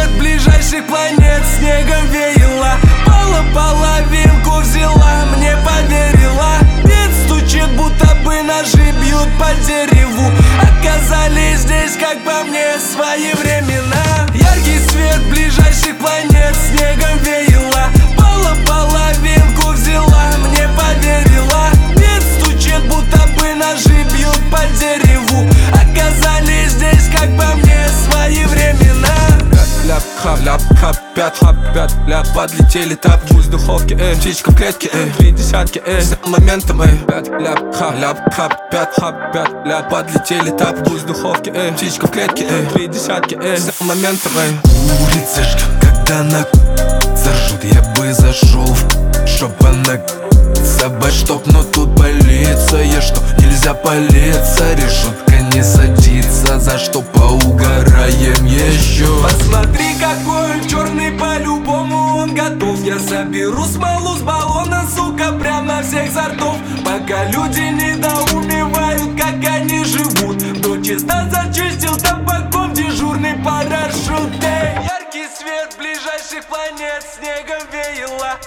свет ближайших планет снегом веяло. Половинку взяла, мне поверила. Бит стучит, будто бы ножи бьют по дереву. Оказались здесь, как по мне, своевременно. Яркий свет ближайших планет снегом веяло. Половинку взяла, мне поверила. Бит стучит, будто бы ножи бьют по дереву. Оказались здесь, как по мне, своевременно. Ляп, хап, ляп, хап, пять, ляп, подлетели тапки из духовки, птичка в клетке, три десятки, с моментом, пять, ляп, хап, пять, ляп, подлетели тапки из духовки, птичка в клетке, три десятки, с моментом, Улица, когда на заржут, я бы зашел, чтоб она собой чтоб, но тут полиция, что нельзя палиться, решетка не садится, за что поугараем еще. Посмотри, какой он черный, по-любому он готов. Я соберу смолу с баллона, сука, прямо всех сортов. Пока люди недоумевают, как они живут. До чисто зачистил табаком дежурный парашют. Яркий свет ближайших планет снегом веяло.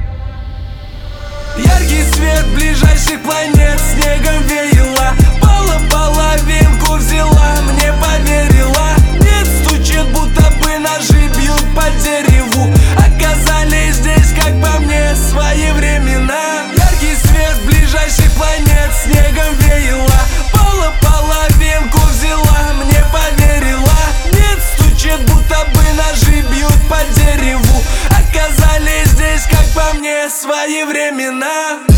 Яркий свет ближайших планет снегом веяло. Половинку взяла, мне поверила. Бит стучит, будто бы ножи бьют по дереву. Оказались здесь, как по мне, своевременно. Яркий свет ближайших планет снегом веяло. Половинку взяла, мне поверила. Бит стучит, будто бы ножи бьют по дереву. Оказались здесь, как по мне, своевременно.